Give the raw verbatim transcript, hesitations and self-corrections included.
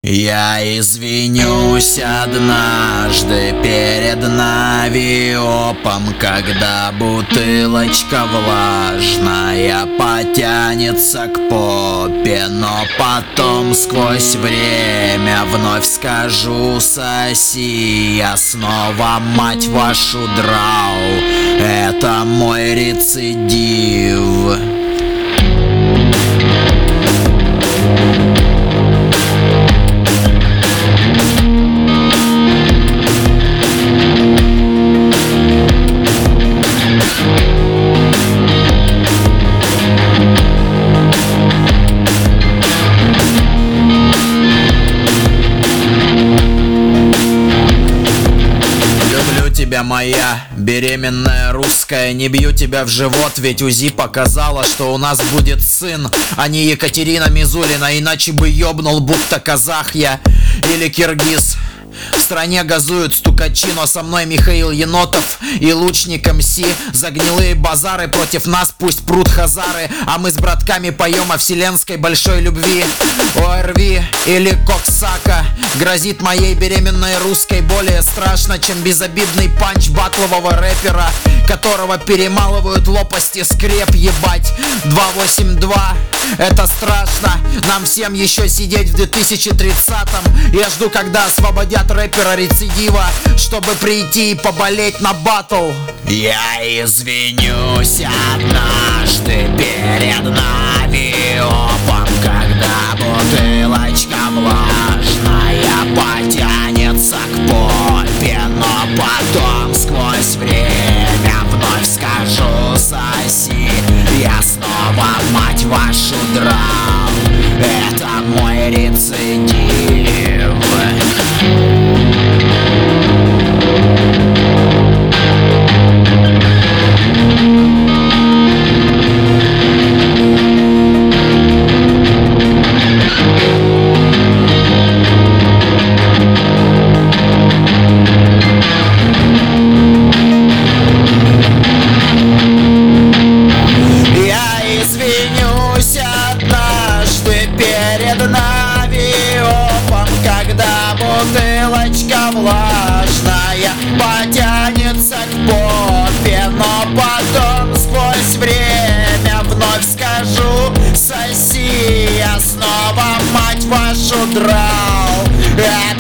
Я извинюсь однажды перед навиопом, когда бутылочка влажная потянется к попе, но потом сквозь время вновь скажу: соси. Я снова, мать вашу, драу, это мой рецидив. Тебя, моя беременная русская, не бью тебя в живот, ведь УЗИ показала, что у нас будет сын, а не Екатерина Мизулина, иначе бы ёбнул, будто казах я или киргиз. В стране газуют стукачи, но со мной Михаил Енотов и лучник МС. За гнилые базары против нас пусть прут хазары, а мы с братками поем о вселенской большой любви. ОРВИ или Коксака грозит моей беременной русской более страшно, чем безобидный панч батлового рэпера, которого перемалывают лопасти скреп, ебать. два восемь два, это страшно. Нам всем еще сидеть в две тысячи тридцатом. Я жду, когда освободят рэпера рецидива, чтобы прийти и поболеть на батл. Я извинюсь однажды перед навиопом, когда бутылочка влажная потянется к попе, но потом сквозь время вновь скажу: соси. Я снова, мать вашу, драл, это мой рецидив. Когда бутылочка влажная потянется к попе, но потом сквозь время вновь скажу: соси. Я снова, мать вашу, драл,